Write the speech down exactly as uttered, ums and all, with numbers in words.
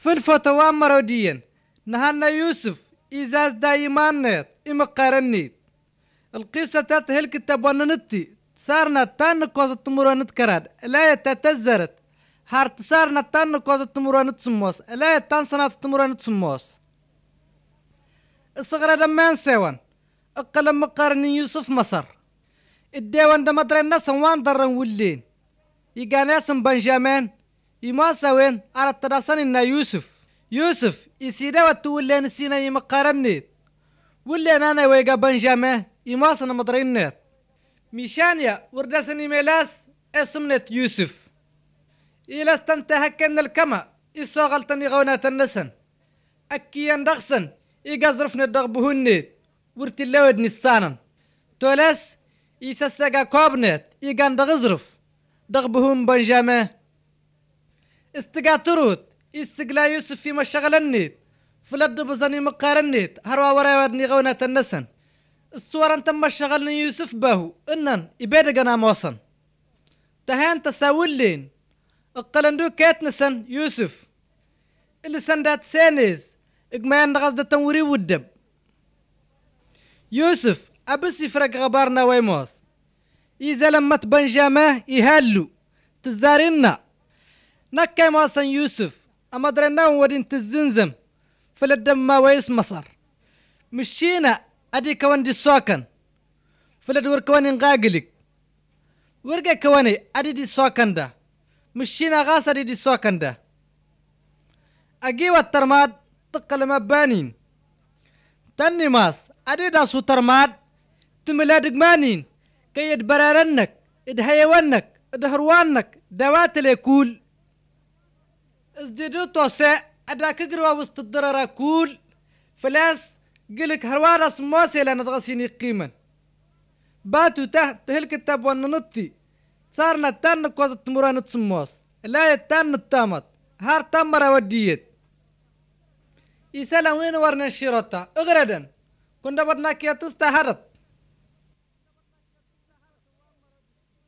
في الفتوى مروديا نهانا يوسف إزاز دايمانات إما قارنيت القصة تاته الكتاب وننتي صارنا تان كوزة تمرانت كراد لا يتتزرت هارت صارنا تان كوزة تمرانت سموس لا يتان سنة تمرانت سموس الصغرى دمان سيوان أقل مقارني يوسف مصر الديوان دا مدرين ناسا وان درن ولين يقان اسم بنجامين يماسا وين على التداسان إنا يوسف يوسف يسيدا وتولين سينا يمقارنيت ولين أنا ويقا بنجامين يماسا مدرين نيت ميشانيا وردسني ميلاس اسمنت يوسف إلا استنتهكن الكما إساغلتني غونات النسن أكيان دغسن إيقازرفن الدغبهنيت ورتلاود نسانا تولاس يسساقا كوابنت إيقان دغزرف دغبهم بنجامه استقا تروت إستقلا يوسف في مشغلنيت فلد بزني مقارنيت هروا وراودني غونة النسن الصور انت مشغلني يوسف باهو إنن إبادقنا موصن تهان تساولين اقلندو كات نسن يوسف اللي سندات سانيز إقمان غزدة تنوري والدب يوسف أبس يفرق غبارنا ويموس إذا لما تبنجامه يهالو تزارينا نكا موصن يوسف أما درنا ودين تزنزم فلدم ما ويس مصر مشينا أدي كوان دي سوكن فلد وركواني نغاقلك ورقا كواني أدي دي سوكن ده مشينا غاس أدي دي سوكن ده أجيوا الترماد تقل مبانين تاني ماس أدي دا سو ترماد تملادق مانين كي يدبرارنك ادهيوانك ادهروانك دوات ليكول ازديدو توسع ادا كقروا وسط الضرر كول فلاس قلك هروارا سموسي لنا تغسيني قيما باتو تحت تهلك التاب وننطي صارنا تانك وزت مرانة سموس لا يتان التامت هار تامرا وديت إسالا وين ورنا الشيروتا اغردا كنت بدناك يا تستهرت